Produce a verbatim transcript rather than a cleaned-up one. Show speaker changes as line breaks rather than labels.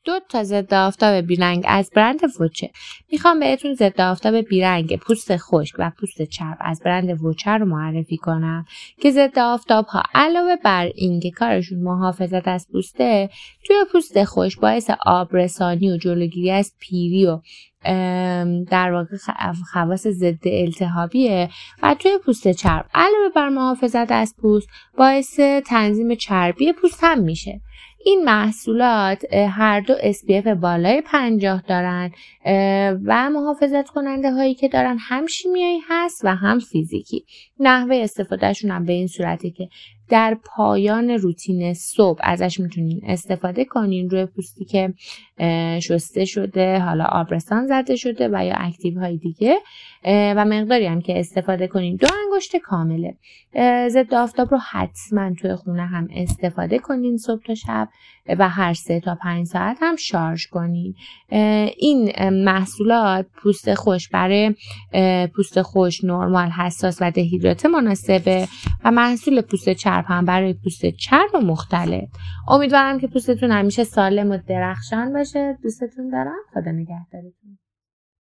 دو تا ضد آفتاب بیرنگ از برند ووچه. میخوام بهتون ضد آفتاب بیرنگ پوست خشک و پوست چرب از برند ووچه رو معرفی کنم که ضد آفتاب ها علاوه بر اینکه کارشون محافظت از پوسته، توی پوست خشک باعث آبرسانی و جلوگیری از پیری و در واقع خواص ضد التهابیه و توی پوست چرب علاوه بر محافظت از پوست باعث تنظیم چربی پوست هم میشه. این محصولات هر دو اس پی اف بالای پنجاه دارن و محافظت کننده هایی که دارن هم شیمیایی هست و هم فیزیکی. نحوه استفادهشون هم به این صورته که در پایان روتین صبح ازش میتونین استفاده کنین روی پوستی که شسته شده، حالا آبرسان زده شده و یا اکتیو های دیگه، و مقداری هم که استفاده کنین دو انگشت کامله. ضد آفتاب رو حتما توی خونه هم استفاده کنین صبح تا شب و هر سه تا پنج ساعت هم شارژ کنین. این محصولات پوست خشک برای پوست خشک، نرمال، حساس و دهیدراته مناسبه و محصول پوست چرب هم برای پوست چرب و مختلف. امیدوارم که پوستتون همیشه سالم و درخشان باشه. دوستتون دارم. خدا نگهدارتون.